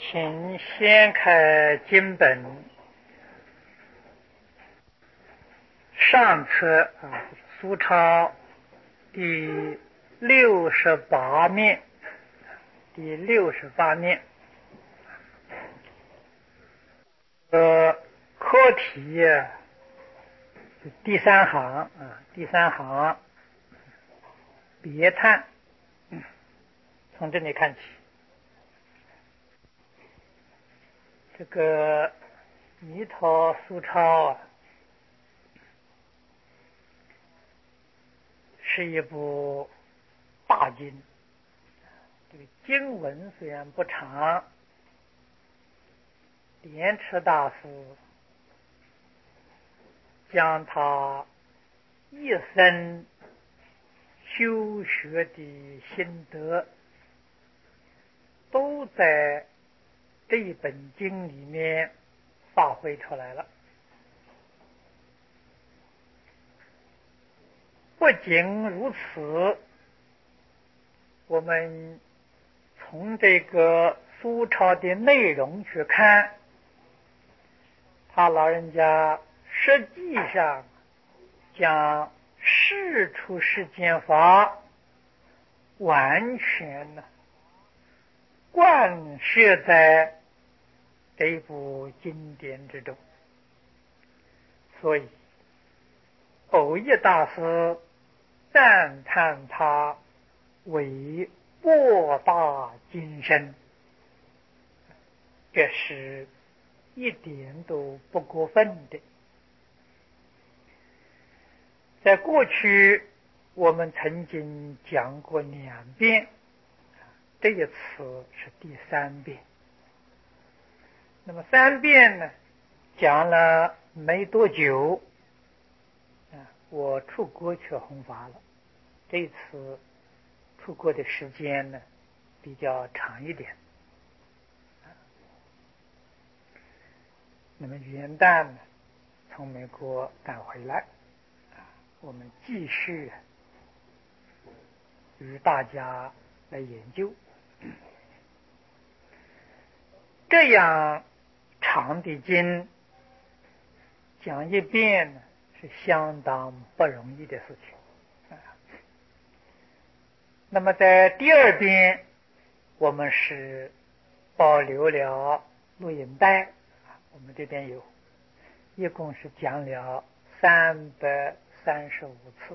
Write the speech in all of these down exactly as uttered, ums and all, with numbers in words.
请先开经本上册啊，苏钞第六十八面，第六十八面。呃，课题啊，第三行啊，第三行别叹，从这里看起。这个弥陀苏钞啊，是一部大经。这个经文虽然不长，莲池大师将他一生修学的心得都在这一本经里面发挥出来了。不仅如此，我们从这个苏钞的内容去看，他老人家实际上将事出世间法完全呢贯彻在这一部经典之中。所以藕益大师赞叹他为博大精深，这是一点都不过分的。在过去我们曾经讲过两遍，这一次是第三遍。那么三遍呢，讲了没多久，我出国去弘法了。这次出国的时间呢比较长一点。那么元旦呢从美国赶回来，我们继续与大家来研究。这样长的经讲一遍呢是相当不容易的事情。那么在第二遍我们是保留了录音带，我们这边有，一共是讲了三百三十五次。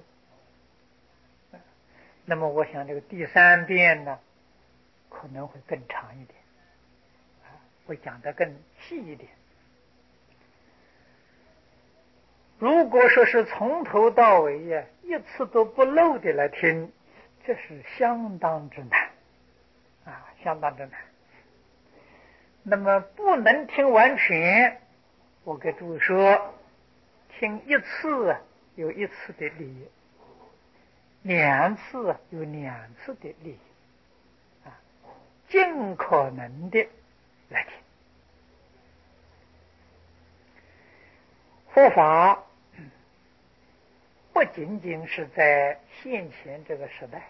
那么我想这个第三遍呢可能会更长一点，会讲得更细一点。如果说是从头到尾呀一次都不漏的来听，这是相当之难啊，相当之难。那么不能听完全，我给诸位说，听一次有一次的利益，两次有两次的利益啊，尽可能的来听。佛法不仅仅是在现前这个时代，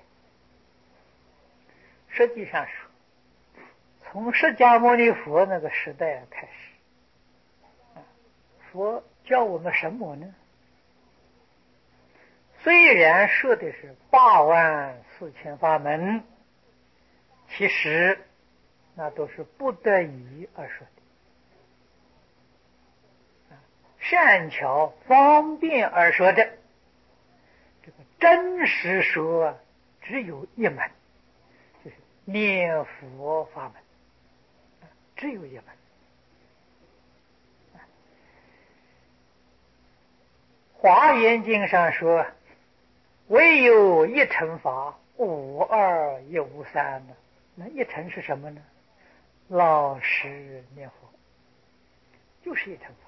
实际上说从释迦牟尼佛那个时代开始，佛教我们什么呢？虽然说的是八万四千法门，其实那都是不得已而说的，善巧方便而说的。这个真实说只有一门，就是念佛法门，只有一门。华严经上说，唯有一乘法，无二亦无三呢。那一乘是什么呢？老实念佛，就是一乘法。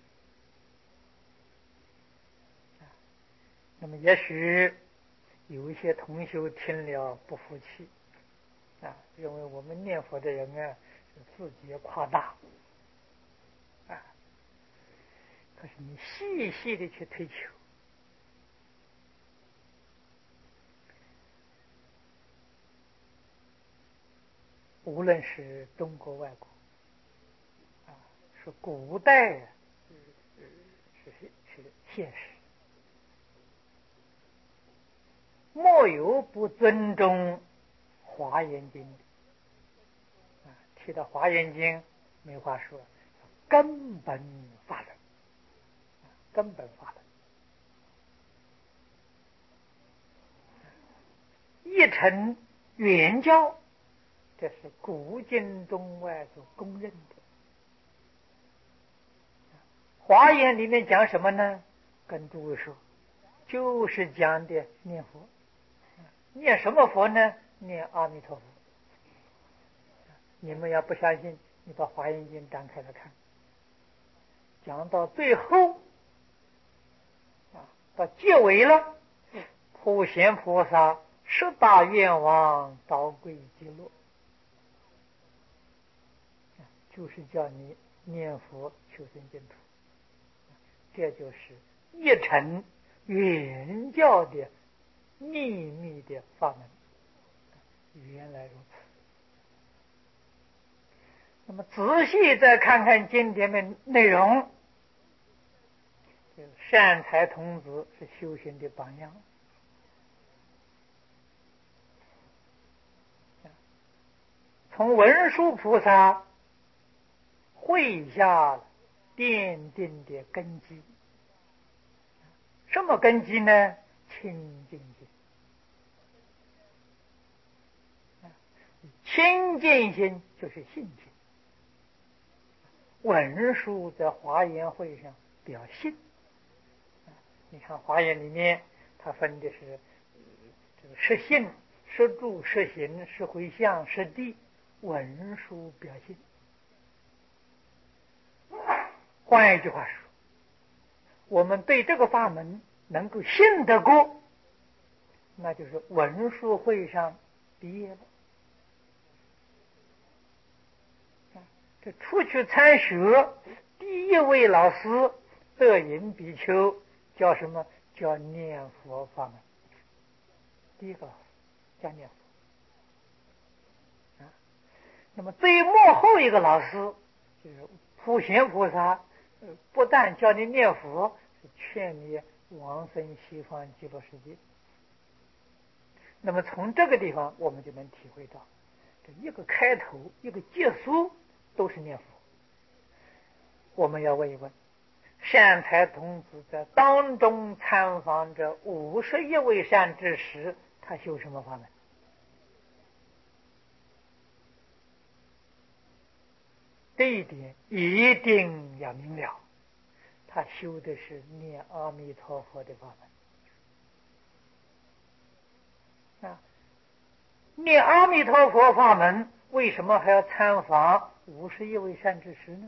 那么也许有一些同修听了不服气啊，认为我们念佛的人啊是自己夸大啊。可是你细细的去推求，无论是中国外国， 是古代是是是现实，莫有不尊重华严经的。啊，提到华严经，没话说，根本法论，根本法论，一成圆教，这是古今中外所公认的。华严里面讲什么呢？跟诸位说，就是讲的念佛。念什么佛呢？念阿弥陀佛。你们要不相信，你把华严经展开来看，讲到最后啊，到结尾了，普贤菩萨十大愿望导归极乐，就是叫你念佛求生净土。这就是一乘圆教的秘密的法门，原来如此。那么仔细再看看经典的内容，善财童子是修行的榜样。从文殊菩萨会下奠定的根基，什么根基呢？清净心。清净心就是信心。文殊在华严会上表信，你看华严里面，它分的是这个实信、实住、实行、实回向、实地。文殊表信。换一句话说，我们对这个法门能够信得过，那就是文殊会上毕业了。这出去参学，第一位老师德隐比丘叫什么？叫念佛法门。第一个老师叫念佛。啊，那么最幕后一个老师就是普贤菩萨，不但教你念佛，是劝你往生西方极乐世界。那么从这个地方我们就能体会到，这一个开头一个结束都是念佛。我们要问一问，善财童子在当中参访这五十一位善知识，他修什么法门？这一点一定要明了，他修的是念阿弥陀佛的法门。啊，念阿弥陀佛法门，为什么还要参访五十一位善知识呢？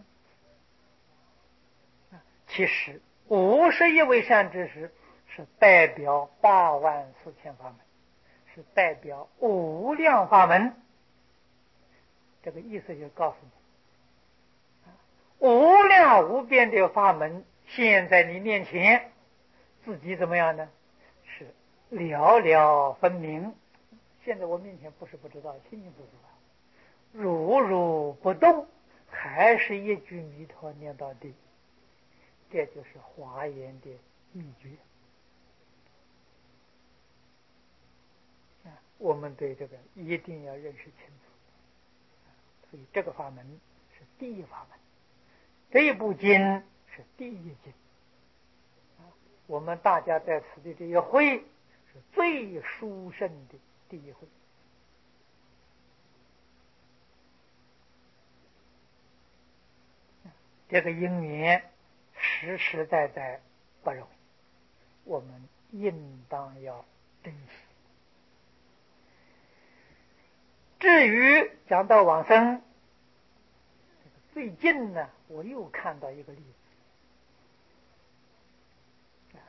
啊，其实五十一位善知识是代表八万四千法门，是代表无量法门。这个意思就告诉你，无量无边的法门现在你面前，自己怎么样呢？是了了分明。现在我面前不是不知道，清清楚楚啊，如如不动，还是一句弥陀念到底。这就是华严的秘诀。啊，我们对这个一定要认识清楚。所以这个法门是第一法门，这一部经是第一经。啊，我们大家在此的这一会是最殊胜的第一会。这个因缘实实在在不容易，我们应当要珍惜。至于讲到往生，最近呢，我又看到一个例子。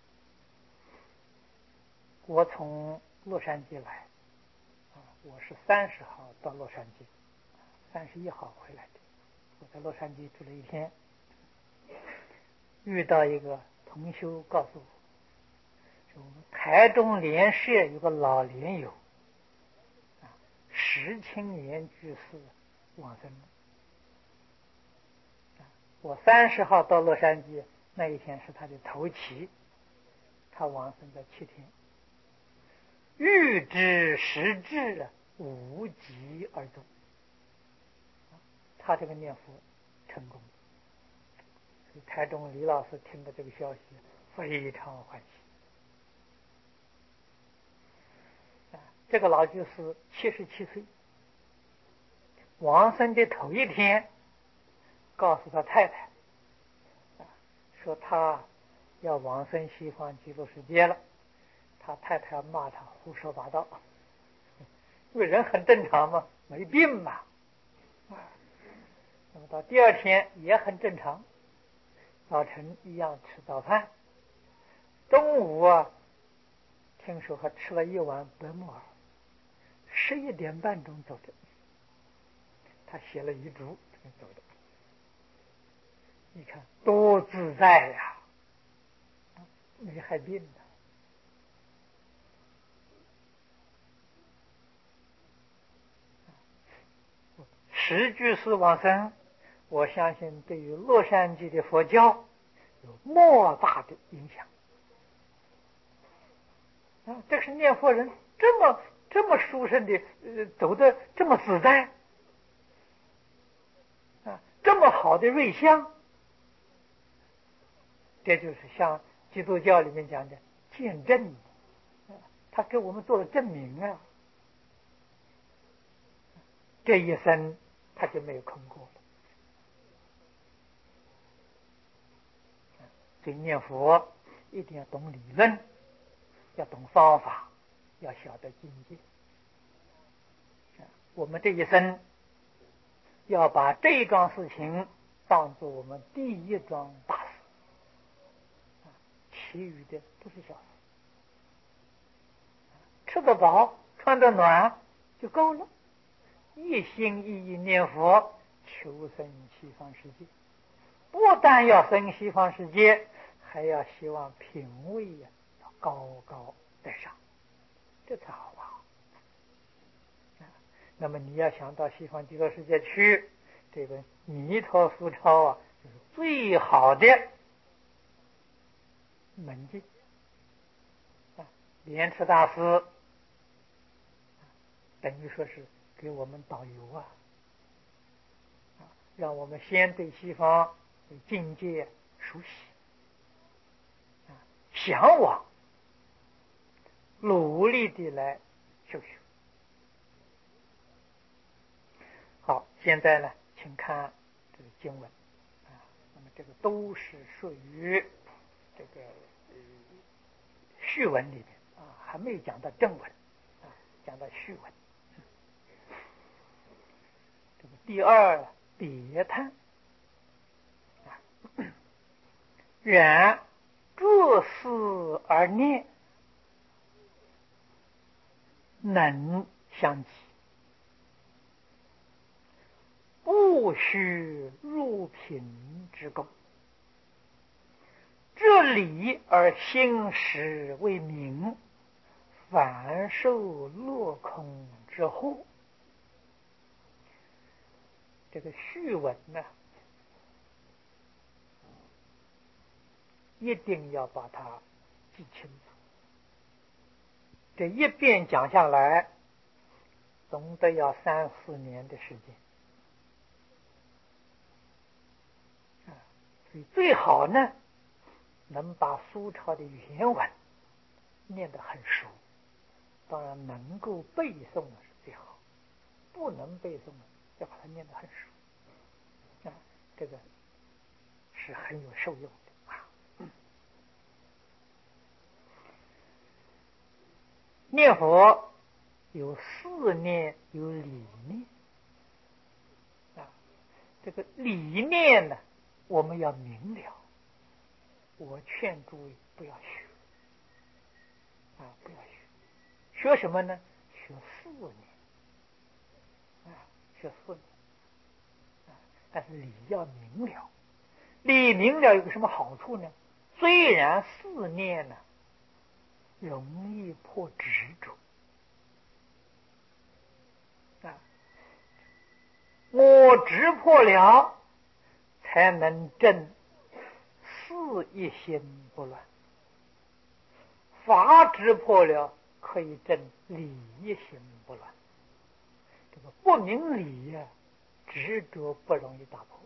我从洛杉矶来，啊，我是三十号到洛杉矶，三十一号回来的。我在洛杉矶住了一天，遇到一个同修告诉我，说我们台中莲社有个老莲友，啊，十青年居士往生了。啊， 我三十号到洛杉矶，那一天是他的头七，他往生在七天。欲知时至，无疾而终。他这个念佛成功，所以台中李老师听到这个消息非常欢喜。啊，这个老居士七十七岁，往生的头一天，告诉他太太，啊，说他要往生西方极乐世界了。他太太骂他胡说八道，因为人很正常嘛，没病嘛。啊，那么到第二天也很正常，早晨一样吃早饭，中午啊，听说还吃了一碗白木耳，十一点半钟走的。他写了遗嘱走的，你看多自在呀，没害病的。十居士往生，我相信对于洛杉矶的佛教有莫大的影响。啊，这是念佛人这么这么殊胜的，呃，走得这么自在，啊，这么好的瑞相，这就是像基督教里面讲的见证，啊，他给我们做了证明啊，这一生他就没有空过了。所以念佛一定要懂理论，要懂方法，要晓得境界。我们这一生要把这一桩事情当作我们第一桩大事，其余的都是小事。吃得饱，穿得暖就够了，一心一意念佛，求生西方世界。不但要生西方世界，还要希望品位呀要高高在上，这才好啊。那么你要想到西方极乐世界去，这个弥陀佛抄啊，就是最好的门径。啊，莲池大师等于说是给我们导游啊，啊，让我们先对西方对境界熟悉，啊，向往，努力的来修学。好，现在呢，请看这个经文啊，那么这个都是属于这个呃序文里面啊，还没有讲到正文啊，讲到序文。这个第二别叹啊，然各思而念，能相及。不须入品之功，这理而心识为明，反受落空之祸。这个序文呢，一定要把它记清楚。这一遍讲下来，总得要三四年的时间。所以最好呢，能把苏朝的原文念得很熟，当然能够背诵是最好，不能背诵要把它念得很熟，啊，这个是很有受用的啊。念佛有四念，有理念啊，这个理念呢，我们要明了。我劝诸位不要学啊，不要学。学什么呢？学四念啊，学四念啊。但是理要明了，理明了有个什么好处呢？虽然四念呢容易破执着啊，我执破了，才才能证事一心不乱。法执破了，可以证理一心不乱。这个不明理呀、啊，执着不容易打破，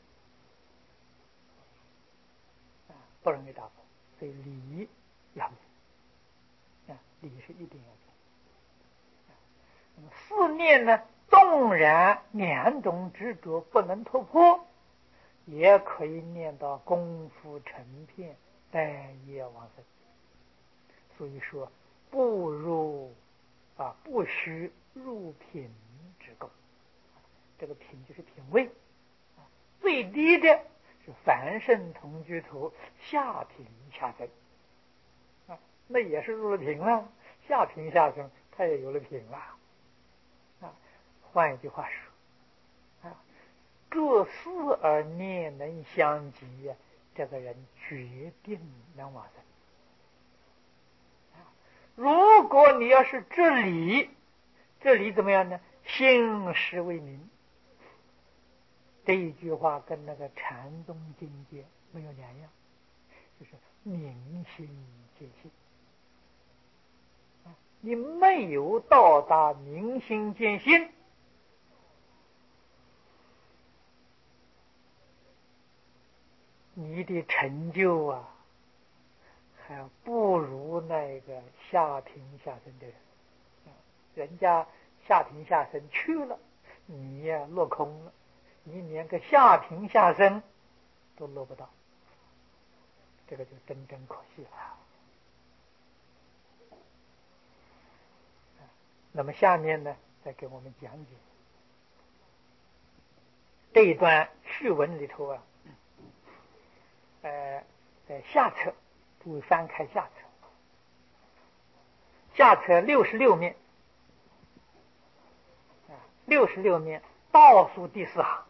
啊，不容易打破。所以理要明，啊，理是一定要明。那么四念呢，纵然两种执着不能突破，也可以念到功夫成片，待业往生。所以说，不入啊，不须入品之功。这个品就是品位，最低的是凡圣同居土下品下生啊，那也是入了品了。下品下生，他也有了品了啊。换一句话说啊，各思而念能相及呀，这个人决定能往生。如果你要是知理，这理怎么样呢？心识为明。这一句话跟那个禅宗境界没有两样，就是明心见性。你没有到达明心见性，你的成就啊，还不如那个下品下生的人。人家下品下生去了，你呀、啊、落空了，你连个下品下生都落不到，这个就真真可惜了。那么下面呢，再给我们讲解这一段序文里头啊，呃，在下册，诸位翻开下册，下册六十六面，啊，六十六面倒数第四行。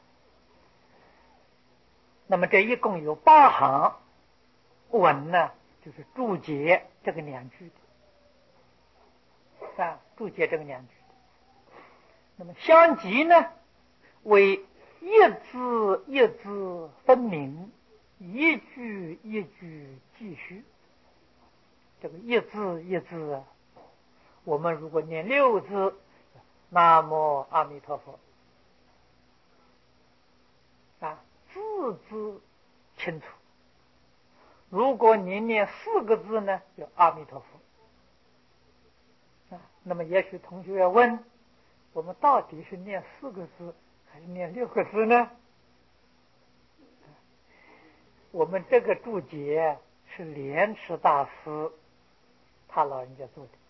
那么这一共有八行文呢，就是注解这个两句的，啊，注解这个两句的。那么相即呢，为一字一字分明，一句一句继续。这个一字一字，我们如果念六字，南无阿弥陀佛，啊，字字清楚。如果你念四个字呢，就阿弥陀佛。啊，那么也许同学要问，我们到底是念四个字还是念六个字呢？我们这个注解是莲池大师他老人家做的。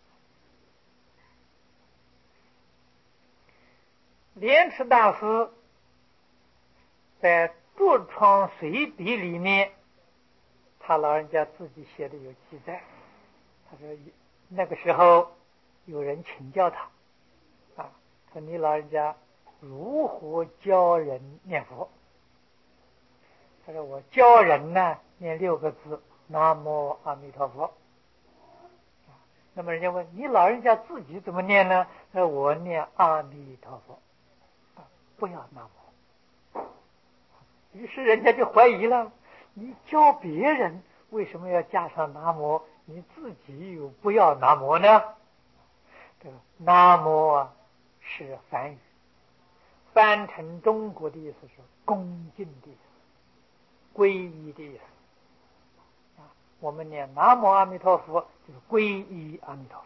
莲池大师在《著创随笔》里面，他老人家自己写的有记载。他说那个时候有人请教他，啊，说你老人家如何教人念佛？他说我教人呢念六个字，南无阿弥陀佛。那么人家问你老人家自己怎么念呢？说我念阿弥陀佛，啊，不要南无。于是人家就怀疑了，你教别人为什么要加上南无？你自己又不要南无呢？这个南无啊是梵语，翻成中国的意思是恭敬的意思，皈依的意思。啊，我们念南无阿弥陀佛就是皈依阿弥陀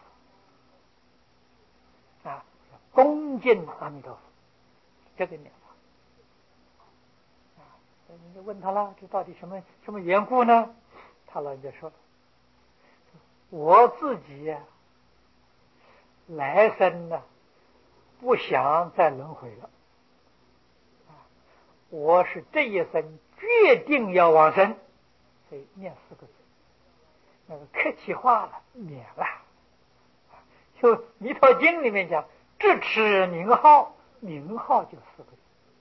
佛，啊，恭敬阿弥陀佛，这个念法。啊，人家问他了，这到底什么什么缘故呢？他老人家说，我自己呀、啊，来生呢、啊，不想再轮回了。我是这一生决定要往生，所以念四个字，那个客气话了，免了。就《弥陀经》里面讲，智持名号，名号就四个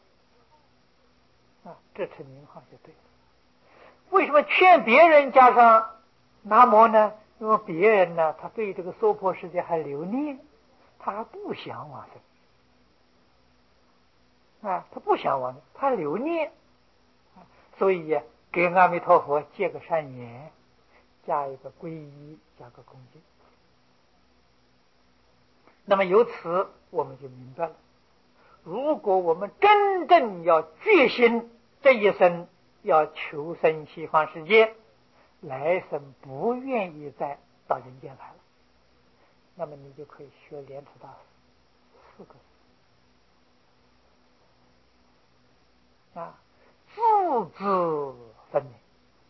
字，啊，智持名号就对了。为什么劝别人加上南无呢？因为别人呢，他对这个娑婆世界还留念，他还不想往生。啊，他不想往生，他留念。 所以呀，给阿弥陀佛结个善缘，加一个皈依，加个恭敬。那么由此我们就明白了，如果我们真正要决心这一生要求生西方世界，来生不愿意再到人间来了，那么你就可以学莲池大师四个字啊，字字分明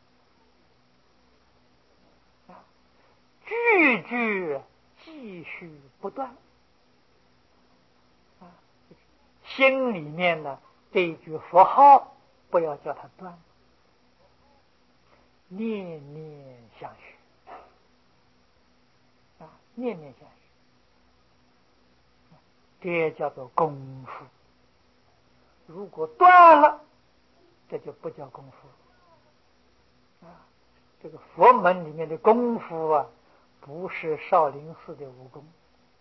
啊，句句继续不断啊，心里面呢这一句佛号不要叫它断，念念相续啊，念念相续，这叫做功夫。如果断了，这就不叫功夫啊。这个佛门里面的功夫啊，不是少林寺的武功，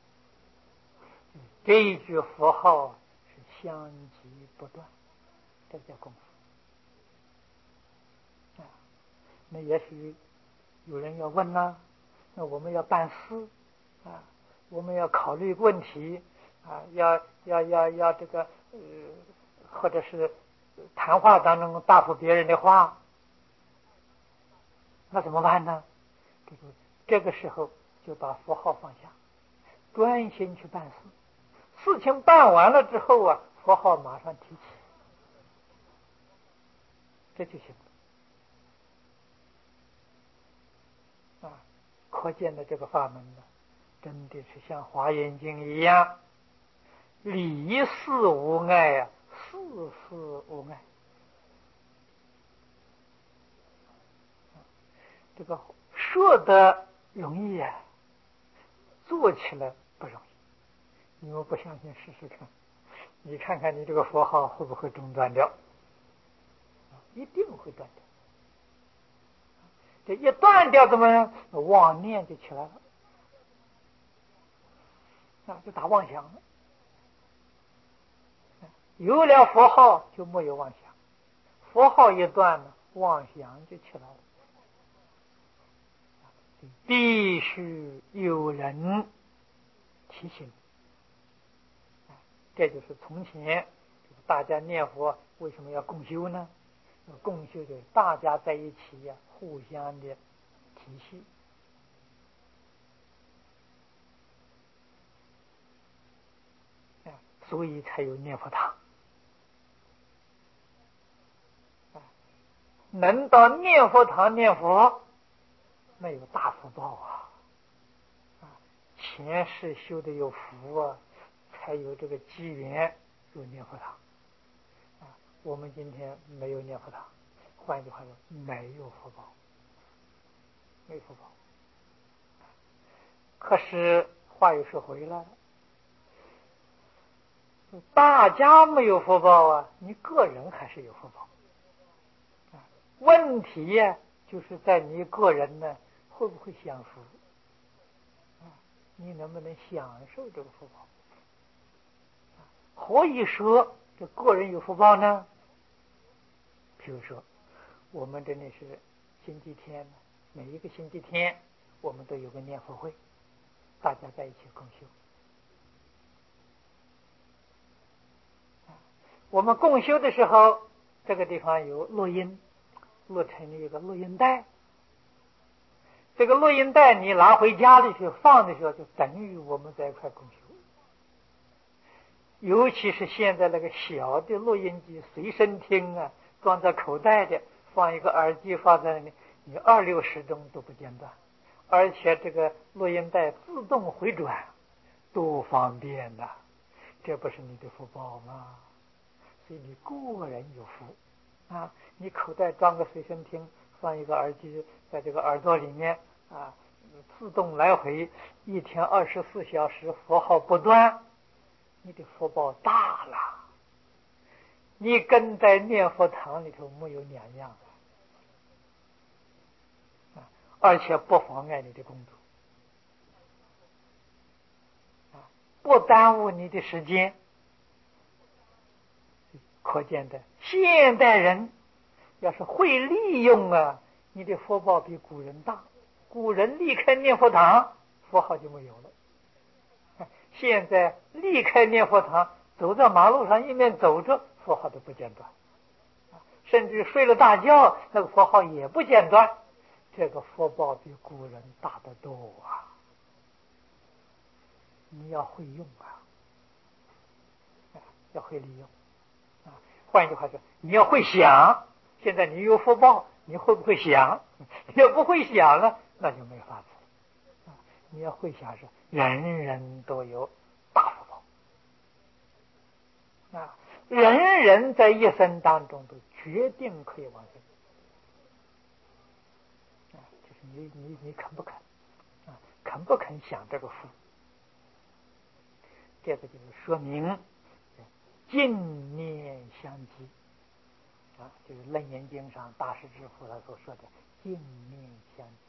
这一句佛号是相继不断，这叫功夫啊。那也许有人要问呢，那我们要办事啊，我们要考虑问题啊，要要要要这个呃，或者是谈话当中答复别人的话，那怎么办呢？这个这个时候就把佛号放下，专心去办事。事情办完了之后啊，佛号马上提起，这就行了啊。可见的这个法门呢，真的是像《华严经》一样，理事无碍啊，事事无碍。这个说的容易啊，做起来不容易。你们不相信试试看，你看看你这个佛号会不会中断掉？一定会断掉。这一断掉怎么样？妄念就起来了啊，就打妄想了。有了佛号就没有妄想，佛号一断了，妄想就起来了。必须有人提醒，这就是从前大家念佛为什么要共修呢？共修就是大家在一起呀、啊，互相的提醒啊，所以才有念佛堂啊。能到念佛堂念佛，那有大福报啊！啊，前世修的有福啊，才有这个机缘有念佛堂啊。我们今天没有念佛堂，换句话说，没有福报，没福报。可是话又说回来了，大家没有福报啊，你个人还是有福报啊。问题呀、啊，就是在你个人呢，会不会享福啊？你能不能享受这个福报？何以说这个人有福报呢？比如说，我们真的是星期天，每一个星期天我们都有个念佛会，大家在一起共修。我们共修的时候，这个地方有录音，录成了一个录音带。这个录音带你拿回家里去放的时候，就等于我们在一块共修。尤其是现在那个小的录音机随身听啊，装在口袋的，放一个耳机放在那里，你二六十钟都不间断，而且这个录音带自动回转，多方便呐、啊！这不是你的福报吗？所以你个人有福啊！你口袋装个随身听，放一个耳机在这个耳朵里面啊，自动来回，一天二十四小时佛号不断，你的福报大了。你跟在念佛堂里头没有两样啊，而且不妨碍你的工作啊，不耽误你的时间。可见的现代人要是会利用啊，你的福报比古人大。古人离开念佛堂，佛号就没有了。现在离开念佛堂，走在马路上一面走着，佛号都不间断，甚至睡了大觉，那个佛号也不间断。这个福报比古人大得多啊！你要会用啊，要会利用啊。换一句话说，你要会想。现在你有福报，你会不会想？你要不会想了，那就没法子了。你要会想是人人都有大福报啊，人人在一生当中都决定可以往生啊，就是你你你肯不肯啊？肯不肯想这个福？这个就是说明净念相继啊，就是《楞严经》上大师之父他所说的净念相继。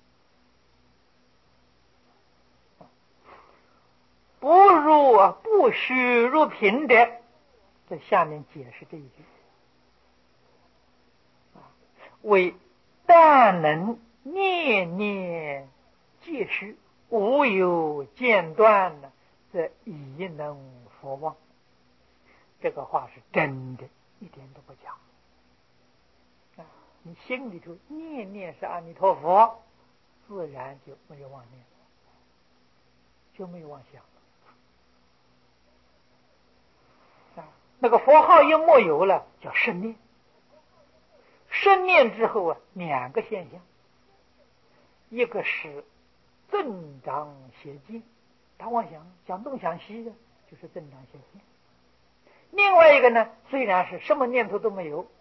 不入啊，不须入品的，在下面解释这一句啊，为但能念念皆须，无有间断呢，则已能佛望。这个话是真的，一点都不假啊！你心里头念念是阿弥陀佛，自然就没有妄念，就没有妄想啊。那个佛号一没有了，叫生念。生念之后啊，两个现象，一个是增长邪见，他妄想想东想西的，就是增长邪见。另外一个呢，虽然是什么念头都没有，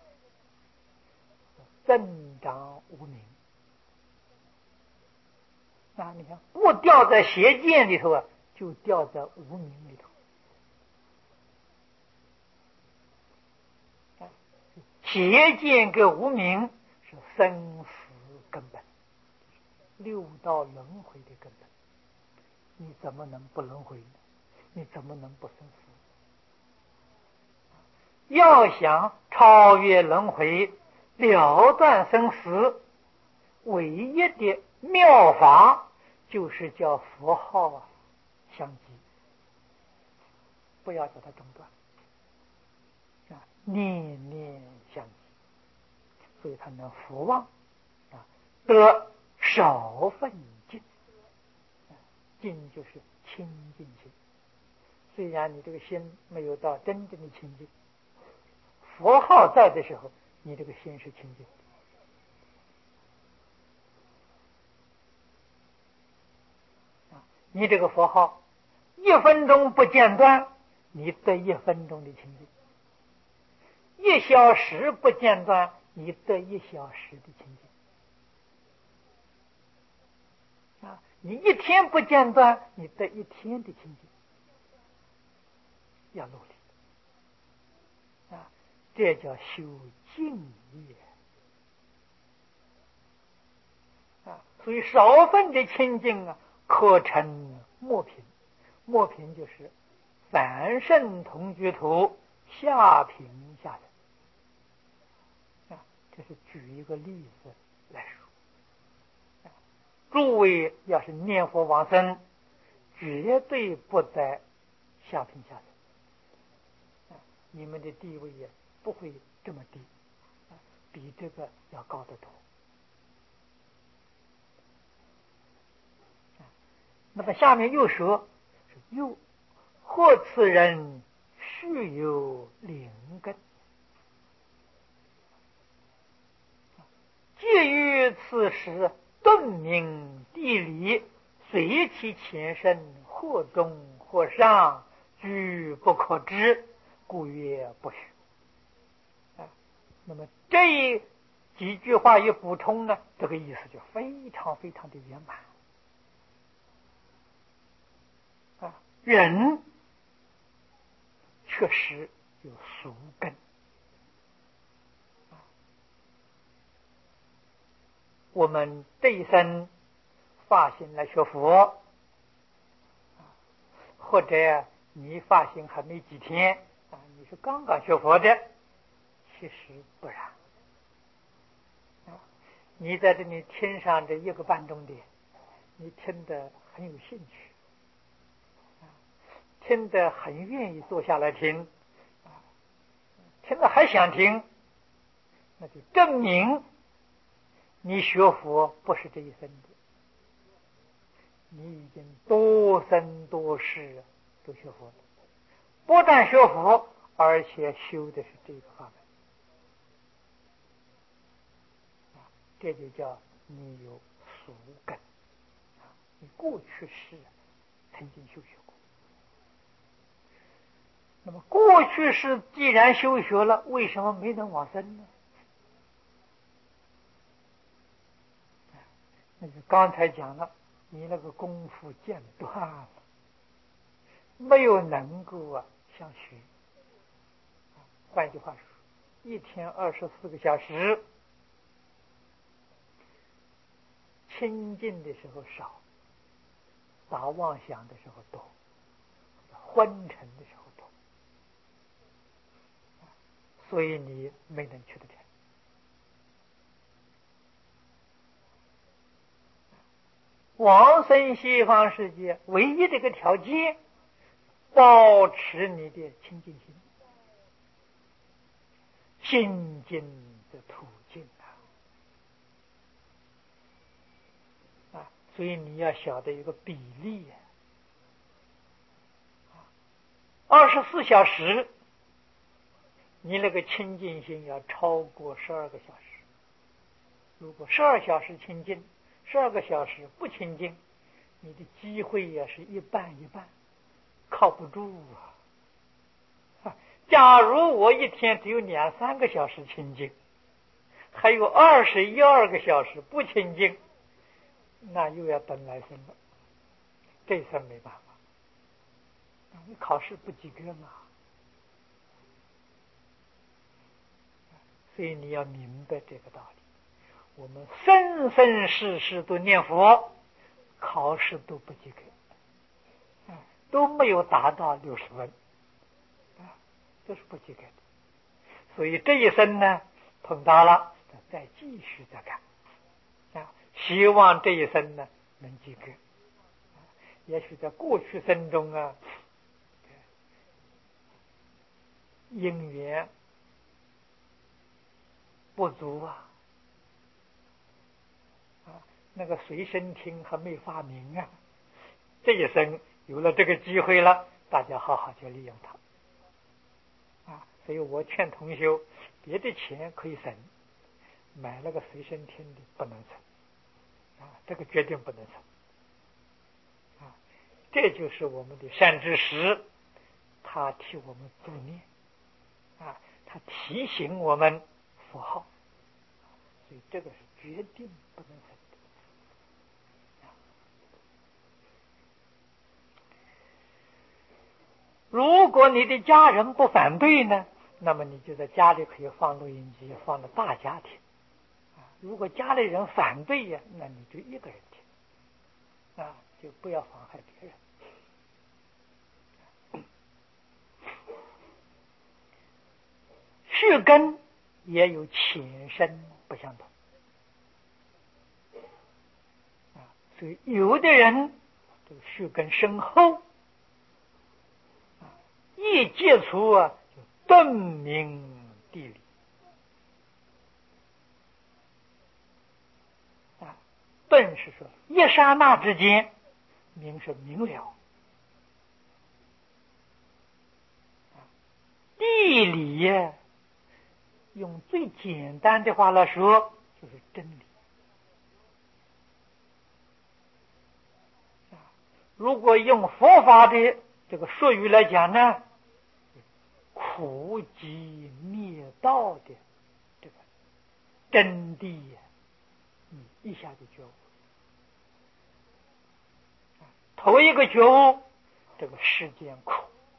增长无明。那你看，不掉在邪见里头啊，就掉在无明里头。邪见跟无明是生死根本，六道轮回的根本。你怎么能不轮回呢？你怎么能不生死？要想超越轮回，了断生死，唯一的妙法就是叫佛号啊相继，不要叫它中断啊，念念相继，所以他能福望啊，得少分净，净就是清净心。虽然你这个心没有到真正的清净，佛号在的时候，你这个心是清净啊。你这个佛号一分钟不间断，你得一分钟的清净；一小时不间断，你得一小时的清净啊。你一天不间断，你得一天的清净。要努力啊，这叫修净业啊。所以少分的清净啊，可成末品。末品就是凡圣同居土，下品下人啊。这是举一个例子来说啊。诸位要是念佛往生，绝对不在下品下人。你们的地位也不会这么低，比这个要高得多。那么下面又说，又或此人须有灵根，介于此时顿明地理，随其前身，或中或上，居不可知，故曰不许啊。那么这几句话一补充呢，这个意思就非常非常的圆满啊。人确实有俗根啊。我们这一生发心来学佛，或者你发心还没几天啊，你是刚刚学佛的，其实不然你在这里听上这一个半钟点，你听得很有兴趣，听得很愿意坐下来听，听得还想听，那就证明你学佛不是这一生的，你已经多生多世都学佛了，不但学佛，而且修的是这个法门，这就叫你有俗根，你过去世曾经修学过。那么过去世既然修学了，为什么没能往生呢？那就刚才讲了，你那个功夫间断了，没有能够啊相续。换句话说，一天二十四个小时，清净的时候少，打妄想的时候多，昏沉的时候多，所以你没能去得成。往生西方世界唯一这个条件，保持你的清净心，心净的途径啊！啊，所以你要晓得一个比例呀、啊，二十四小时，你那个清净心要超过十二个小时。如果十二小时清净，十二个小时不清净，你的机会也是一半一半，靠不住啊！假如我一天只有两三个小时清净，还有二十一二个小时不清净，那又要等来生了，这生没办法，你考试不及格嘛。所以你要明白这个道理。我们生生世世都念佛，考试都不及格，都没有达到六十分，都是不及格的。所以这一生呢，碰到了再继续再干，啊，希望这一生呢能及格。也许在过去生中啊，因缘不足啊。那个随身听还没发明啊，这一生有了这个机会了，大家好好就利用它啊！所以我劝同修，别的钱可以省，买那个随身听的不能省啊，这个绝对不能省啊！这就是我们的善知识，他替我们助念啊，他提醒我们佛号，所以这个是决定不能省。如果你的家人不反对呢，那么你就在家里可以放录音机，放的大家庭。如果家里人反对呀，那你就一个人听，啊，就不要妨害别人。续根也有浅深不相同，啊，所以有的人这个续根深厚。一接触啊，就顿明地理啊，顿是说一刹那之间，明是明了啊。地理呀，用最简单的话来说，就是真理啊。如果用佛法的这个术语来讲呢，苦集灭道的这个真谛呀，你一下就觉悟。头一个觉悟，这个世间苦，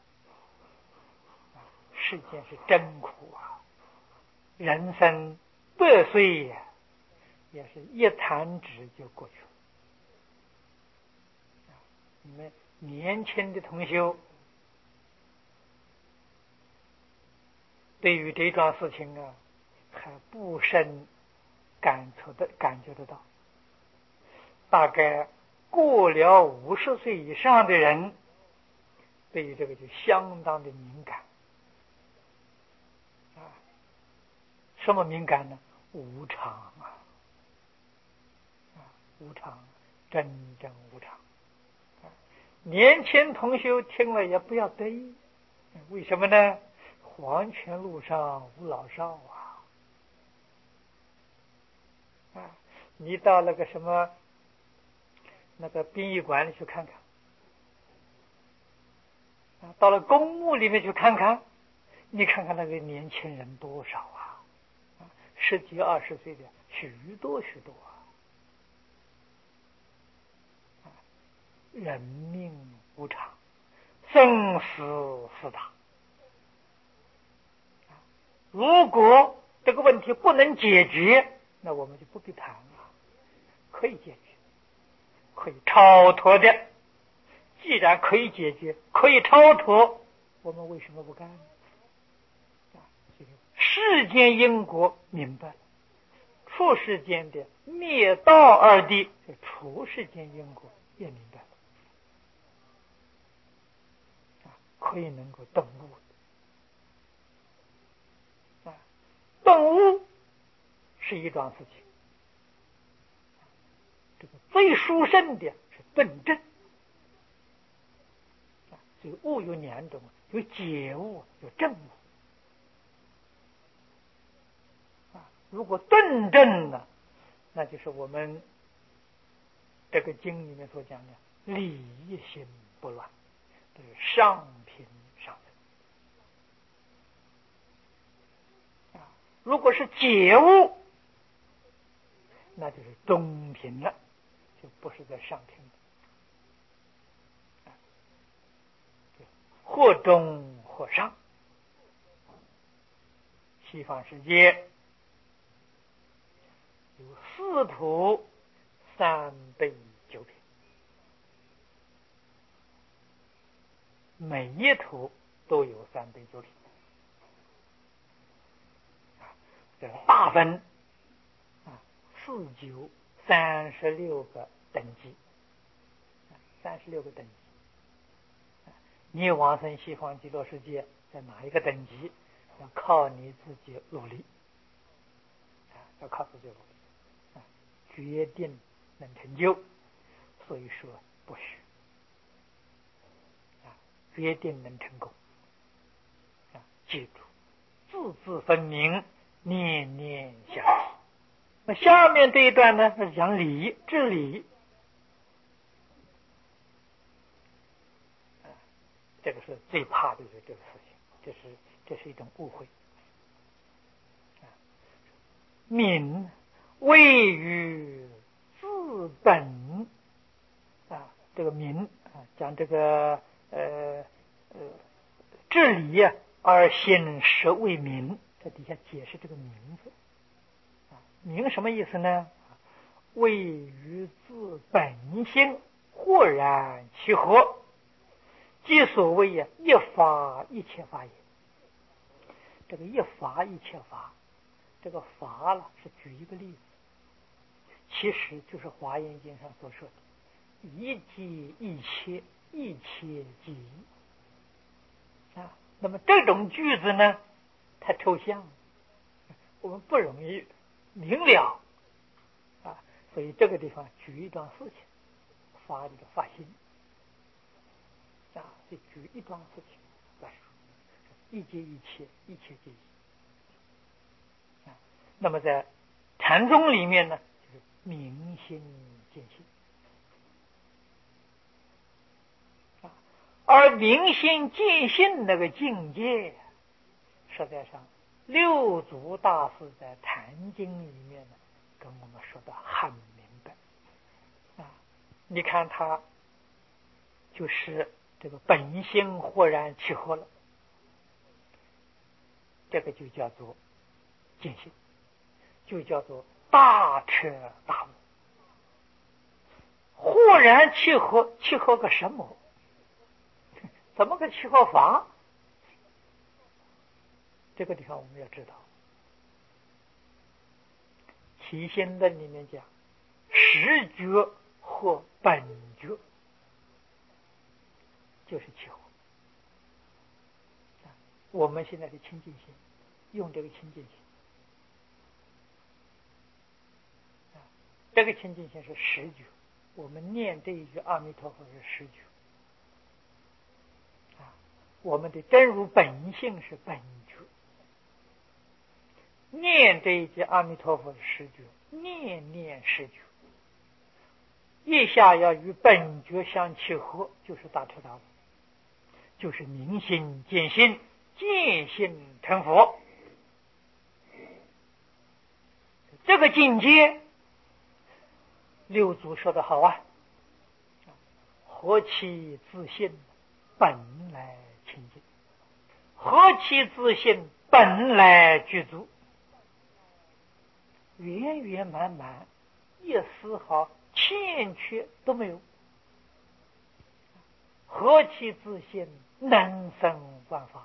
世间是真苦啊！人生百岁呀，也是一弹指就过去了。你们年轻的同修，对于这桩事情啊，还不甚感受的感觉得到。大概过了五十岁以上的人，对于这个就相当的敏感啊。什么敏感呢？无常啊，啊，无常，真正无常。啊、年轻同学听了也不要得意，为什么呢？黄泉路上无老少啊！啊，你到那个什么那个殡仪馆里去看看，啊，到了公墓里面去看看，你看看那个年轻人多少啊！啊，十几二十岁的许多许多啊！啊，人命无常，生死四大。如果这个问题不能解决，那我们就不必谈了。可以解决，可以超脱的。既然可以解决，可以超脱，我们为什么不干呢？世间因果明白了，出世间的灭道二谛，出世间因果也明白了，可以能够顿悟。啊，顿悟是一桩事情，这个最殊胜的是顿证。所以悟有两种，有解悟，有证悟。啊，如果顿证了，那就是我们这个经里面所讲的理心不乱，这是上品上乘。啊，如果是解悟，那就是中品了，就不是在上品了。或中或上。西方世界有四土三杯九品，每一土都有三杯九品。这个大分啊，四九三十六个等级，三十六个等级。你往生西方极乐世界在哪一个等级，要靠你自己努力，啊，要靠自己努力，啊，决定能成就。所以说不许，啊，决定能成功，啊，记住，字字分明，念念相继。那下面这一段呢，是讲理，治理。这个是最怕的这个事情，这是这是一种误会。敏位于自本啊，这个敏啊，讲这个呃呃治理啊，而心实为民，在底下解释这个名字啊，名什么意思呢？位于自本性，豁然其合。即所谓呀，一法一切法也。这个一法一切法，这个法了是举一个例子，其实就是《华严经》上所说的“一即一切，一切即一”啊。那么这种句子呢，太抽象了，我们不容易明了啊。所以这个地方举一桩事情，发这个发心。啊，就举一桩事情来说，一即一切，一切即一。啊，那么在禅宗里面呢，就是明心见性。啊，而明心见性那个境界，实在上六祖大师在《坛经》里面呢，跟我们说的很明白。啊，你看他就是这个本性豁然契合了，这个就叫做见性，就叫做大彻大悟。豁然契合，契合个什么？怎么个契合法？这个地方我们要知道， 体心论里面讲，实觉或本觉，就是起火。我们现在的清净心，用这个清净心，这个清净心是实觉。我们念这一句阿弥陀佛是实觉。我们的真如本性是本觉，念这一句阿弥陀佛是实觉，念念实觉，一下要与本觉相契合，就是大彻大悟，就是明心见性，见性成佛。这个境界，六祖说得好啊，何其自信，本来清净，何其自信，本来具足，圆圆满满，一丝毫欠缺都没有。何其自信，能生万法，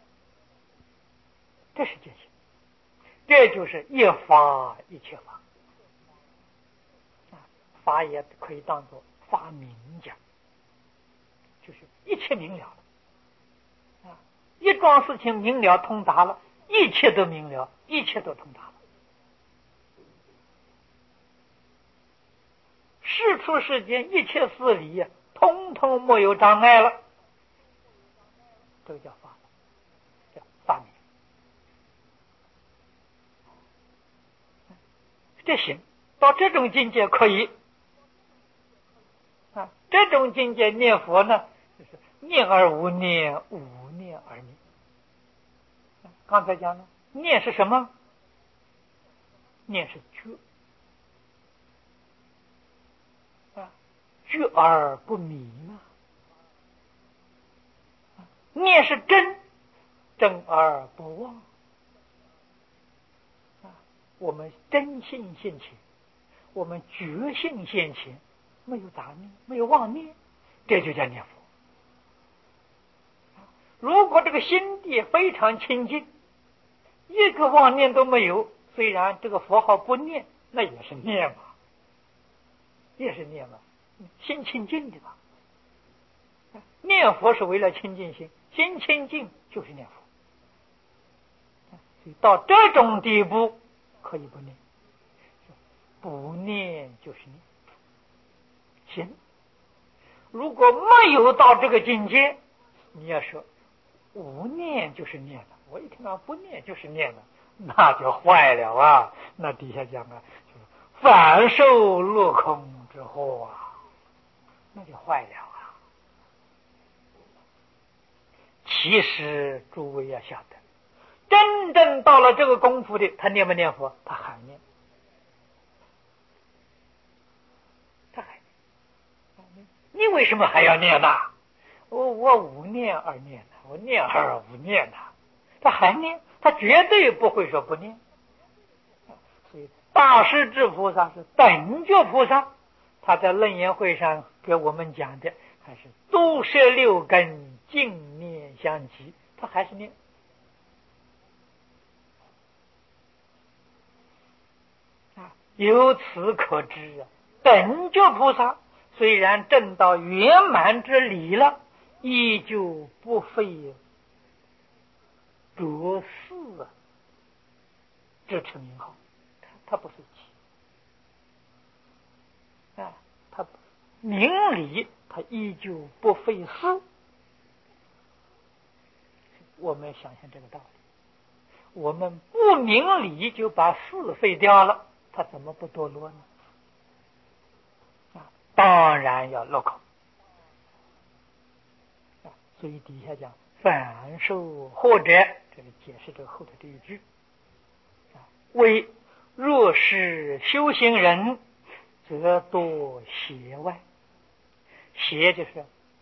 这是见性，这就是一法一切法。法也可以当作发明讲，就是一切明了了，啊，一桩事情明了通达了，一切都明了，一切都通达了。事出世间一切事理，通通没有障碍了，这个叫法，叫发明。这行到这种境界可以啊，这种境界念佛呢，就是念而无念，无念而念。刚才讲了，念是什么？念是觉啊，觉而不迷嘛。念是真，真而不忘啊。我们真性现前，我们觉性现前，没有杂念，没有妄念，这就叫念佛。如果这个心地非常清净，一个妄念都没有，虽然这个佛号不念，那也是念嘛，也是念嘛，心清净的吧。念佛是为了清净心，心清净就是念佛。所以到这种地步可以不念，不念就是念。行，如果没有到这个境界，你要说无念就是念了，我一听到不念就是念了，那就坏了啊！那底下讲啊，就是反受落空之后啊，那就坏了啊！其实诸位要晓得，真正到了这个功夫的，他念不念佛？他还念，他还念。你为什么还要念呢？我我无念而念的，我念而无念的，他还念，他绝对不会说不念。所以大势至菩萨是等觉菩萨，他在楞严会上给我们讲的还是度摄六根，净念相继，他还是念。啊，由此可知啊，等觉菩萨虽然证到圆满之理了，依旧不费着事啊，支持名号，他他不费气啊，他明理他依旧不费事。我们想想这个道理，我们不明理就把事废掉了，他怎么不堕落呢？啊，当然要落空。啊，所以底下讲反受或者，这个解释这个后头这一句啊，为若是修行人，则堕邪外。邪就是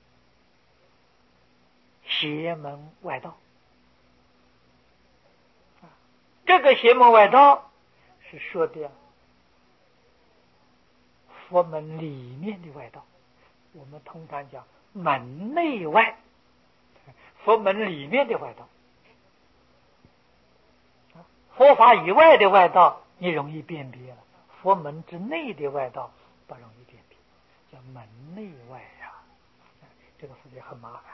邪门外道。这个邪门外道是说的佛门里面的外道，我们通常讲门内外，佛门里面的外道，佛法以外的外道你容易辨别了。佛门之内的外道不容易辨别，叫门内外呀、啊，这个事情很麻烦。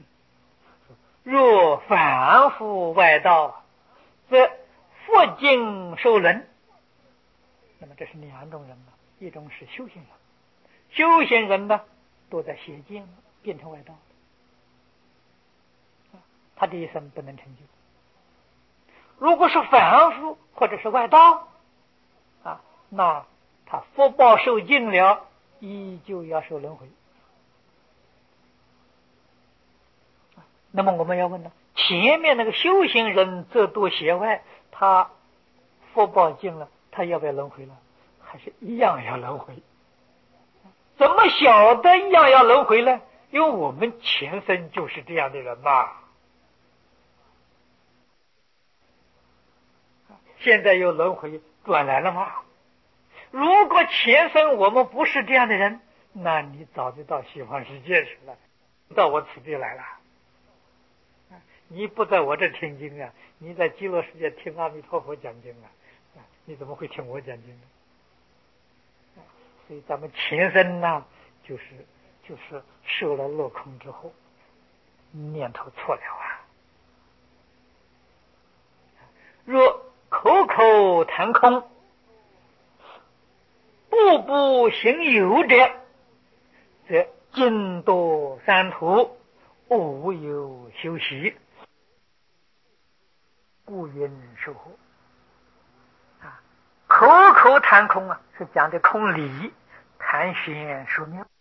若凡夫外道，则佛经受人。那么这是两种人呢，一种是修行人，修行人呢都在邪见，变成外道，他这一生不能成就。如果是凡夫或者是外道啊，那他福报受尽了，依旧要受轮回。那么我们要问呢，前面那个修行人这多邪坏，他福报尽了，他要不要轮回了？还是一样要轮回？怎么晓得一样要轮回呢？因为我们前生就是这样的人嘛。现在又轮回转来了吗？如果前生我们不是这样的人，那你早就到西方世界去了，到我此地来了。你不在我这听经啊，你在极乐世界听阿弥陀佛讲经啊，你怎么会听我讲经呢？所以咱们前生呢，就是就是受了落空之后，念头错了啊。若口口谈空，步步行有者，则尽堕三途，无有休息，故云受祸。啊，口口谈空啊，是讲的空理，谈玄说妙。